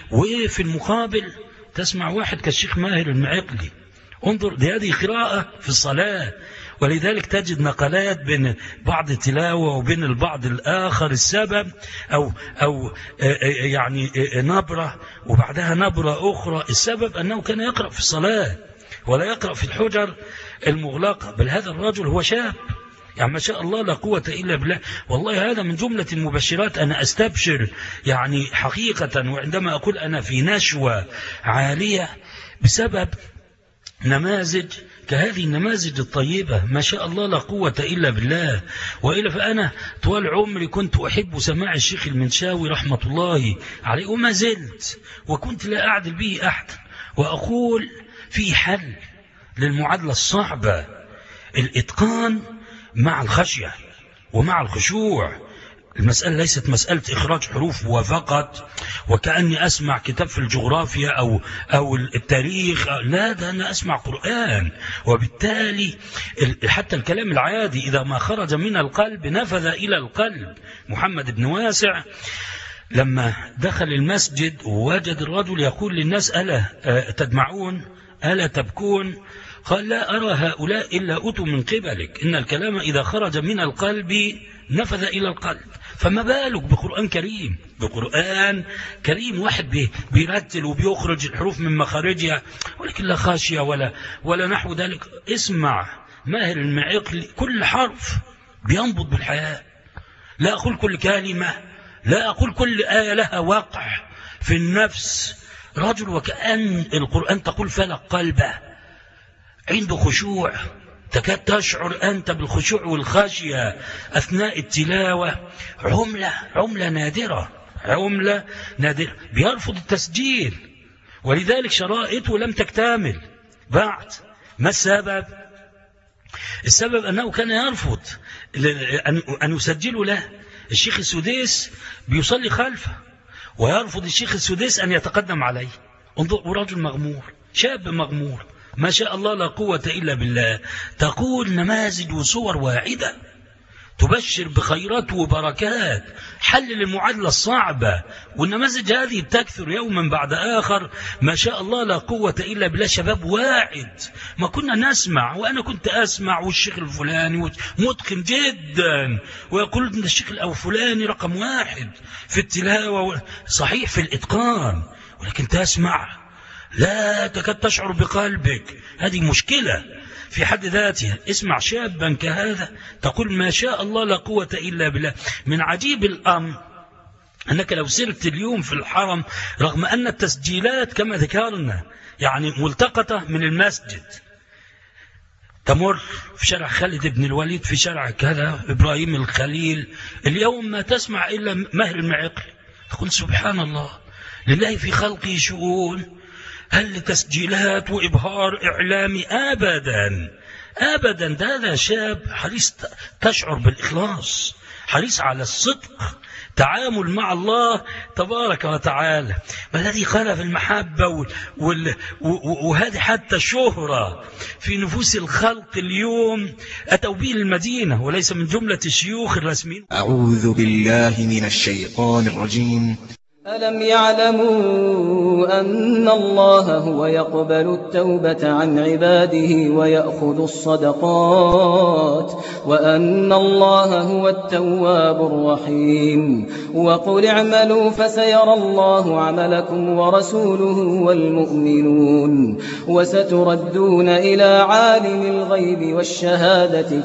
وفي المقابل تسمع واحد كالشيخ ماهر المعقلي. انظر، دي هذه قراءة في الصلاة. ولذلك تجد نقلات بين بعض التلاوة وبين البعض الآخر. السبب أو يعني نبرة وبعدها نبرة أخرى. السبب أنه كان يقرأ في الصلاة ولا يقرأ في الحجر المغلقة. بل هذا الرجل هو شاب، يعني ما شاء الله لا قوة إلا بالله. والله هذا من جملة المبشرات. أنا أستبشر يعني حقيقة، وعندما أقول أنا في نشوة عالية بسبب نماذج كهذه النماذج الطيبة. ما شاء الله لا قوة إلا بالله. وإلا فأنا طوال عمري كنت أحب سماع الشيخ المنشاوي رحمة الله عليه، وما زلت، وكنت لا أعدل به أحد. وأقول في حل للمعادلة الصعبة: الإتقان مع الخشية ومع الخشوع. المسألة ليست مسألة إخراج حروف وفقط، وكأني أسمع كتاب في الجغرافيا أو التاريخ. لا، ده أنا أسمع قرآن. وبالتالي حتى الكلام العادي إذا ما خرج من القلب نفذ إلى القلب. محمد بن واسع لما دخل المسجد ووجد الرجل يقول للناس: ألا تدمعون؟ ألا تبكون؟ قال: لا أرى هؤلاء إلا أتوا من قبلك. إن الكلام إذا خرج من القلب نفذ إلى القلب. فما بالك بقرآن كريم؟ بقرآن كريم واحد بيرتل وبيخرج الحروف من مخارجها، ولكن لا خاشية ولا نحو ذلك. اسمع ماهر المعقل، كل حرف بينبض بالحياة. لا أقول كل كلمة، لا أقول كل آية لها وقع في النفس. رجل وكأن القرآن تقول فلق قلبه، عنده خشوع، تكاد تشعر أنت بالخشوع والخشية أثناء التلاوة. عملة نادرة، عملة نادرة. بيرفض التسجيل، ولذلك شرائطه لم تكتمل بعد. ما السبب؟ السبب أنه كان يرفض أن يسجلوا له. الشيخ السديس بيصلي خلفه، ويرفض الشيخ السديس أن يتقدم عليه. انظر، رجل مغمور، شاب مغمور، ما شاء الله لا قوة إلا بالله. تقول نماذج وصور واعدة تبشر بخيرات وبركات، حل للمعادلة الصعبة. والنماذج هذه تكثر يوما بعد آخر. ما شاء الله لا قوة إلا بالله. شباب واعد، ما كنا نسمع، وأنا كنت أسمع، والشيخ الفلاني متقن جدا، ويقول إن الشيخ الفلاني رقم واحد في التلاوة، صحيح في الإتقان، ولكن تسمع لا تكاد تشعر بقلبك. هذه مشكلة في حد ذاتها. اسمع شابا كهذا تقول ما شاء الله لا قوة إلا بالله. من عجيب الأمر أنك لو سرت اليوم في الحرم، رغم أن التسجيلات كما ذكرنا يعني ملتقطة من المسجد، تمر في شارع خالد بن الوليد، في شارع كذا إبراهيم الخليل، اليوم ما تسمع إلا ماهر المعقل. تقول سبحان الله، لله في خلقه شؤون. هل تسجيلات وإبهار إعلامي؟ أبدا أبدا. ده هذا شاب حريص، تشعر بالإخلاص، حريص على الصدق، تعامل مع الله تبارك وتعالى. ما الذي خلف المحبة وهذه حتى الشهرة في نفوس الخلق اليوم أتوا به المدينة، وليس من جملة الشيوخ الرسميين. أعوذ بالله من الشيطان الرجيم. ألم يعلموا أن الله هو يقبل التوبة عن عباده ويأخذ الصدقات وأن الله هو التواب الرحيم. وقل اعملوا فسيرى الله عملكم ورسوله والمؤمنون وستردون إلى عالم الغيب والشهادة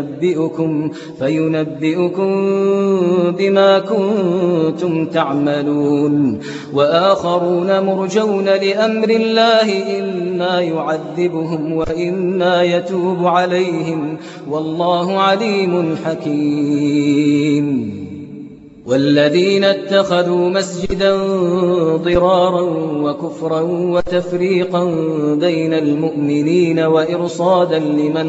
فينبئكم بما كنتم تعملون. وآخرون مرجون لأمر الله إما يعذبهم وإما يتوب عليهم والله عليم حكيم. والذين اتخذوا مسجدا ضرارا وكفرا وتفريقا بين المؤمنين وإرصادا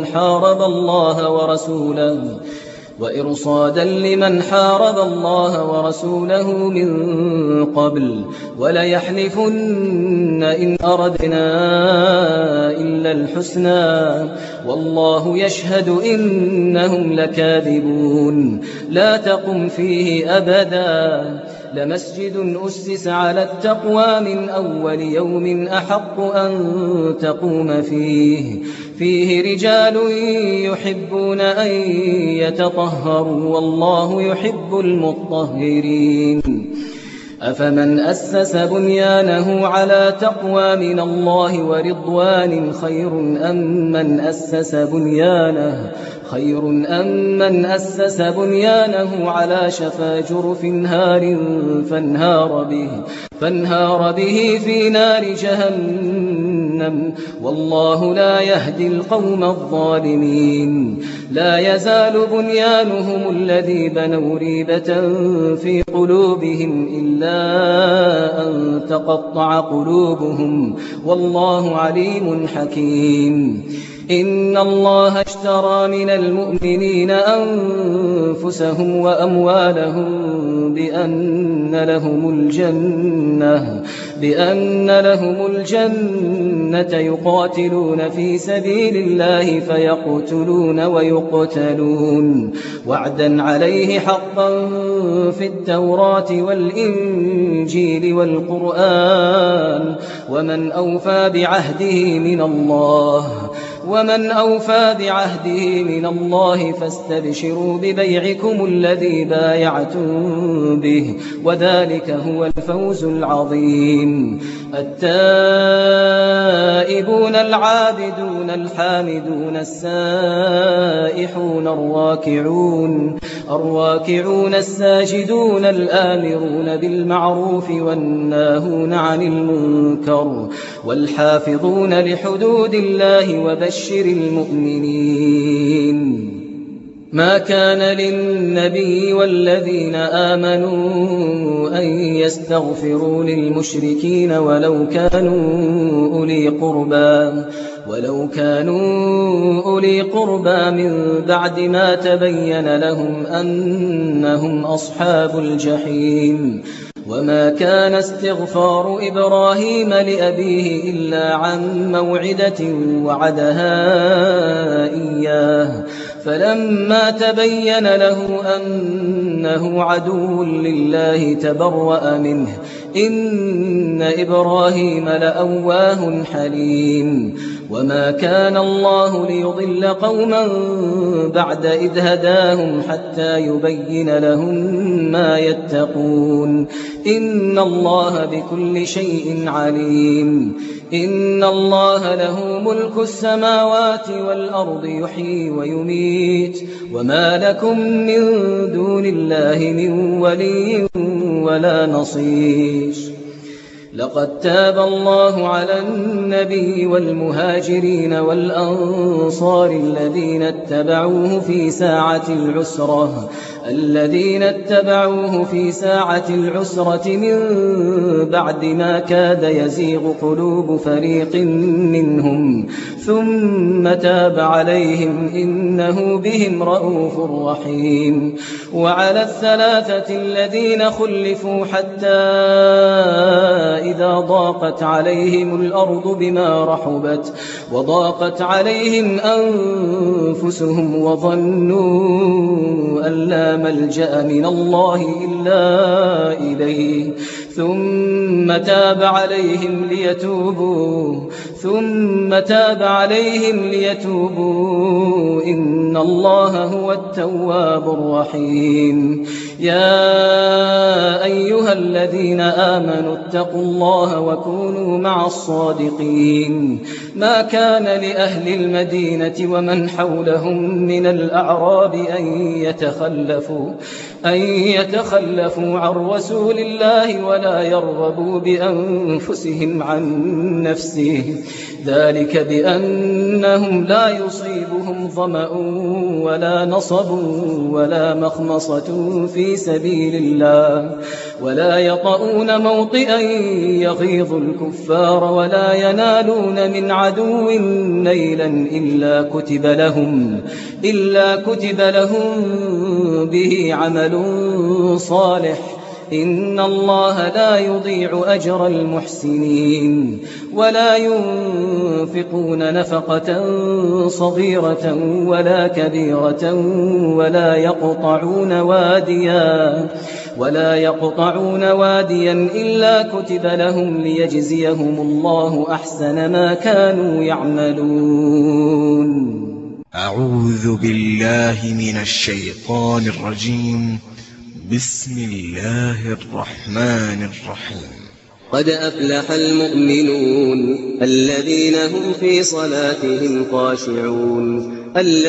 لمن حارب الله ورسوله من قبل وليحلفن إن أردنا إلا الحسنى والله يشهد إنهم لكاذبون. لا تقم فيه أبدا لمسجد أسس على التقوى من أول يوم أحق أن تقوم فيه رجال يحبون أن يتطهروا والله يحب المطهرين أفمن أسس بنيانه على تقوى من الله ورضوان خير أم من أسس بنيانه على شفا جرف هار فانهار به في نار جهنم والله لا يهدي القوم الظالمين لا يزال بنيانهم الذي بنوا ريبة في قلوبهم إلا أن تقطع قلوبهم والله عليم حكيم إن الله اشترى من المؤمنين أنفسهم وأموالهم بأن لهم الجنة يقاتلون في سبيل الله فيقتلون ويقتلون وعدا عليه حقا في التوراة والإنجيل والقرآن ومن أوفى بعهده من الله فاستبشروا ببيعكم الذي بايعتم به وذلك هو الفوز العظيم التائبون العابدون الحامدون السائحون الراكعون الساجدون الآمرون بالمعروف والناهون عن المنكر والحافظون لحدود الله وبشر المؤمنين ما كان للنبي والذين آمنوا أن يستغفروا للمشركين ولو كانوا أولي قربى من بعد ما تبين لهم أنهم أصحاب الجحيم وما كان استغفار إبراهيم لأبيه إلا عن موعدة وعدها إياه فلما تبين له أنه عدو لله تبرأ منه إن إبراهيم لأواه حليم وما كان الله ليضل قوما بعد إذ هداهم حتى يبين لهم ما يتقون إن الله بكل شيء عليم إن الله له ملك السماوات والأرض يحيي ويميت وما لكم من دون الله من ولي ولا نصير لقد تاب الله على النبي والمهاجرين والأنصار الذين اتبعوه في ساعة العسرة من بعد ما كاد يزيغ قلوب فريق منهم ثم تاب عليهم إنه بهم رءوف رحيم وعلى الثلاثة الذين خلفوا حتى إذا ضاقت عليهم الأرض بما رحبت وضاقت عليهم أنفسهم وظنوا أن لا ملجأ من الله إلا إليه ثم تاب عليهم ليتوبوا إن الله هو التواب الرحيم يا أيها الذين آمنوا اتقوا الله وكونوا مع الصادقين ما كان لأهل المدينة ومن حولهم من الأعراب أن يتخلفوا عن رسول الله ولا يرغبوا بأنفسهم عن نفسه ذلك بأنهم لا يصيبهم ظمأ ولا نصب ولا مخمصة في سبيل الله ولا يطؤون موطئا يغيظ الكفار ولا ينالون من عدو نيلا إلا كتب لهم به عمل صالح إن الله لا يضيع أجر المحسنين ولا ينفقون نفقة صغيرة ولا كبيرة ولا يقطعون واديا إلا كتب لهم ليجزيهم الله أحسن ما كانوا يعملون. أعوذ بالله من الشيطان الرجيم. بسم الله الرحمن الرحيم. قد أفلح المؤمنون الذين هم في صلاتهم خاشعون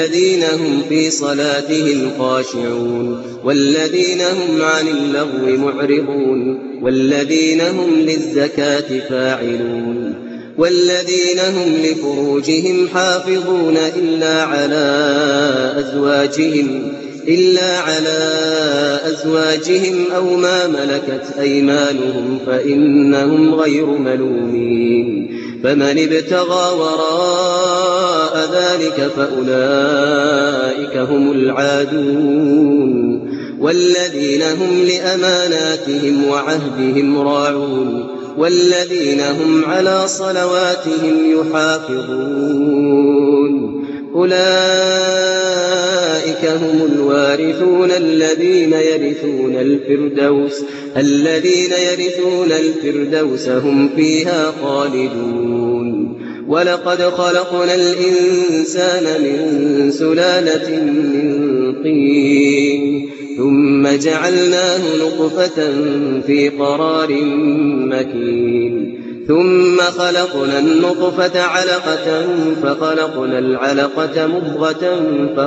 والذين هم عن اللغو معرضون والذين هم للزكاة فاعلون والذين هم لفروجهم حافظون إلا على أزواجهم أو ما ملكت أيمانهم فإنهم غير ملومين. فمن ابتغى وراء ذلك فأولئك هم العادون. والذين هم لأماناتهم وعهدهم راعون والذين هم على صلواتهم يحافظون. أولئك هم الوارثون الذين يرثون الفردوس هم فيها خالدون. ولقد خلقنا الإنسان من سلالة من طين ثم جعلناه نطفة في قرار مكين ثم خلقنا النطفة علقة فخلقنا العلقة مضغة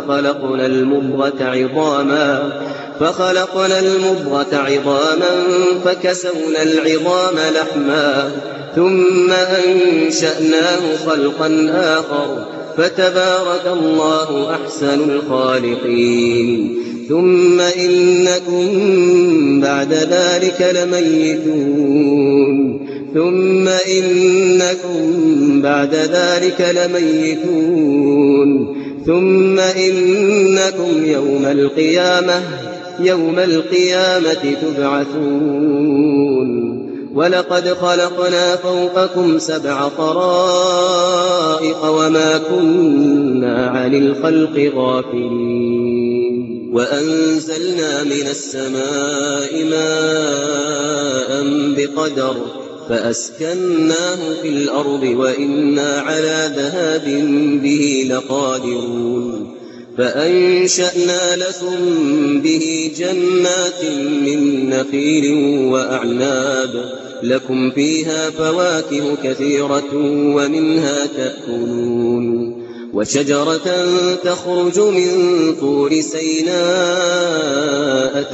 فخلقنا المضغة عظاما فكسونا العظام لحما ثم أنشأناه خلقا آخر فتبارك الله أحسن الخالقين. ثم إنكم بعد ذلك لميتون ثم إنكم يوم القيامة تبعثون. ولقد خلقنا فوقكم 7 طرائق وما كنا عن الخلق غافلين. وأنزلنا من السماء ماء بقدر فأسكناه في الأرض وإنا على ذهاب به لقادرون. فأنشأنا لكم به جنات من نخيل وأعناب لكم فيها فواكه كثيرة ومنها تأكلون. وشجرة تخرج من طور سيناء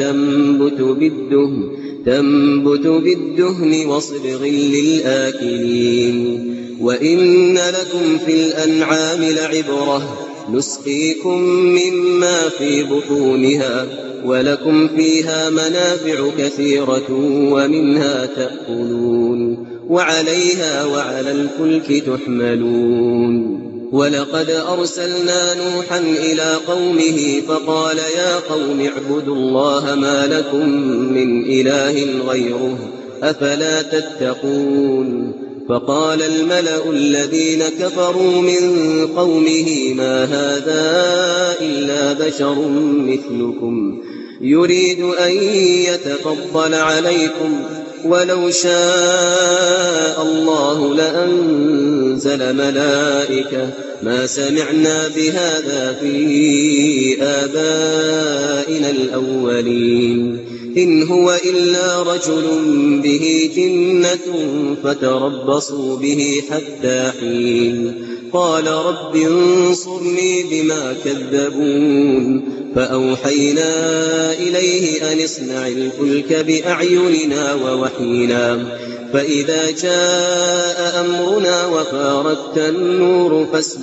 تنبت بالدهن وصبغ للآكلين. وإن لكم في الأنعام لعبرة نسقيكم مما في بطونها ولكم فيها منافع كثيرة ومنها تأكلون وعليها وعلى الفلك تحملون. ولقد أرسلنا نوحا إلى قومه فقال يا قوم اعبدوا الله ما لكم من إله غيره أفلا تتقون. فقال الملأ الذين كفروا من قومه ما هذا إلا بشر مثلكم يريد أن يتفضل عليكم ولو شاء الله لأنزل ملائكة ما سمعنا بهذا في آبائنا الأولين إن هو إلا رجل به جنة فتربصوا به حتى حين. قال رب انصرني بما كذبون. فأوحينا إليه أن اصنع الفلك بأعيننا ووحينا فإذا جاء أمرنا وفارت النور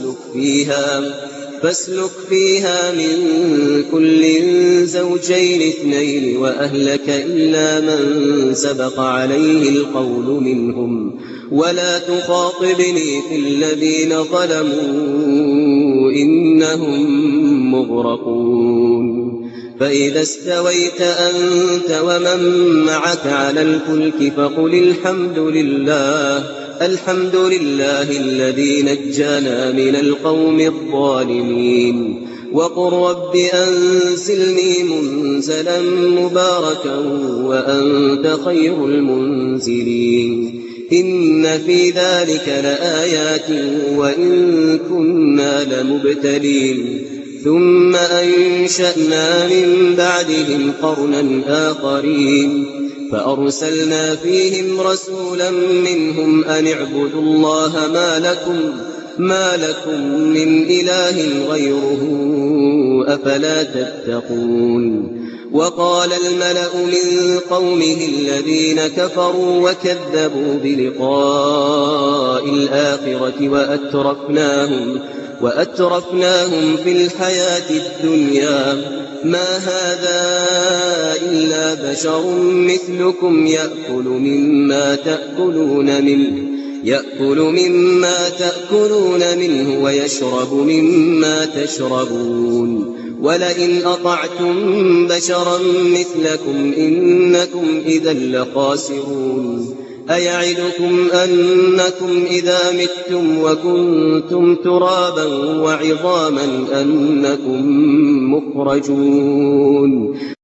فاسلك فيها من كل زوجين 2 وأهلك إلا من سبق عليه القول منهم ولا تخاطبني في الذين ظلموا إنهم مغرقون. فإذا استويت أنت ومن معك على الفلك فقل الحمد لله الذي نجانا من القوم الظالمين. وقل رب أنزلني منزلا مباركا وأنت خير المنزلين إن في ذلك لآيات وإن كنا لمبتلين ثم أنشأنا من بعدهم قرنا آخرين فأرسلنا فيهم رسولا منهم أن اعبدوا الله ما لكم من إله غيره أفلا تتقون وقال الملأ من قومه الذين كفروا وكذبوا بلقاء الآخرة وأترفناهم في الحياة الدنيا ما هذا إلا بشر مثلكم يأكل مما تأكلون منه ويشرب مما تشربون ولئن أطعتم بشرا مثلكم إنكم إذا لخاسرون أيعدكم أنكم إذا متم وكنتم ترابا وعظاما أنكم مخرجون